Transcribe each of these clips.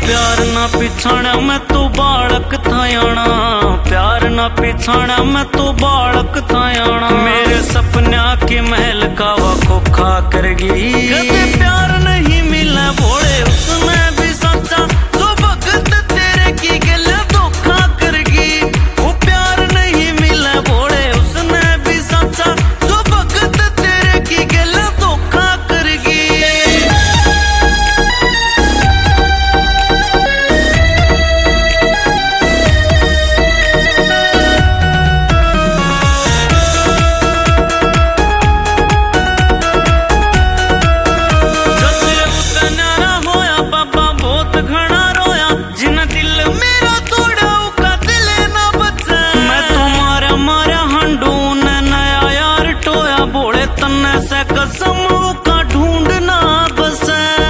प्यार ना पिछाड़ा मैं तो बालक था आना, प्यार ना पिछाड़ा मैं तो बालक था आना। मेरे सपना के महल का वो खोखा करगी। कदे प्यार नहीं मिला भोले उसमें भी सच्चा, जो वक्त तेरे की गले धोखा करगी। वो प्यार नहीं मिला भोले उसने भी सच्चा, जो वक्त तेरे की गले धोखा करगी। कसम का ढूंढना बस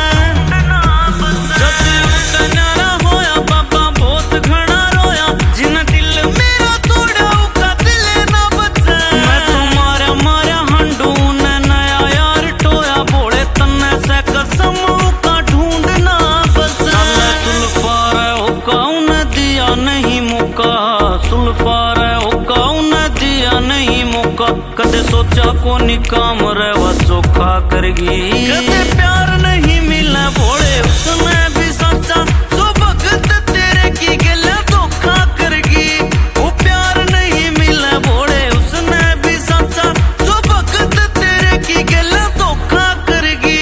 जब तन्यारा होया बाबा बहुत घना रोया, जिन दिल मेरा तोड़ा का दिल ना बचे। मैं तुम्हारा मारा हंडू ने नया यार टोया, बोले तन्ने से कसम का ढूंढना बस। सुल्फार होगा उन्हें दिया नहीं मौका, सुल्फार होगा उन्हें दिया नहीं मौका। कदे सोचा को निकाम रहवा चोखा करगी। कदे प्यार नहीं मिला भोले उसमें भी सच्चा, जो वक्त तेरे की गले धोखा करगी। वो प्यार नहीं मिला भोले उसने भी सच्चा, जो वक्त तेरे की गले धोखा करगी।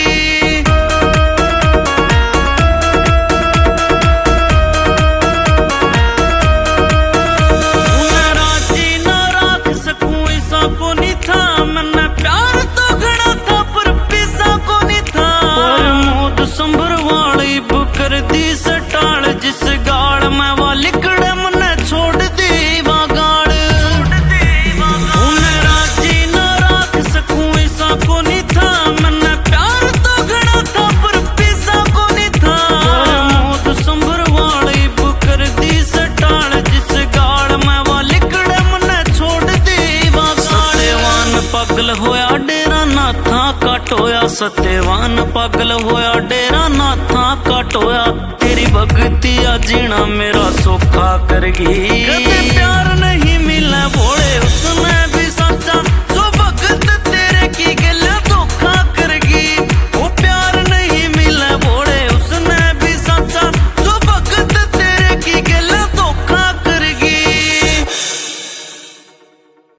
उन्हें राजी ना रख सकूं ऐसा को नहीं था, मैंने प्यार तो घना था पर पीसा को नहीं था। पर मौत संभर वाली बुकर दी सटाल, जिस गाड़ में वो लिकड़े मने छोड़ दी वा गाड़। उन्हें राजी ना रख सकूं ऐसा को नहीं था, मैंने प्यार तो घना था पर पीसा को नहीं था। पर मौत संभर वाली बुकर दी सटाल, जिस गाड़ में वो लिकड़े मने छोड़ दी वा गाड़। सत्यवान पागल होया डेरा ना था काटोया, सत्यवान पागल होया डेरा ना था काटोया। तेरी भक्ति आ जीना मेरा सौखा करगी। कदे प्यार नहीं मिला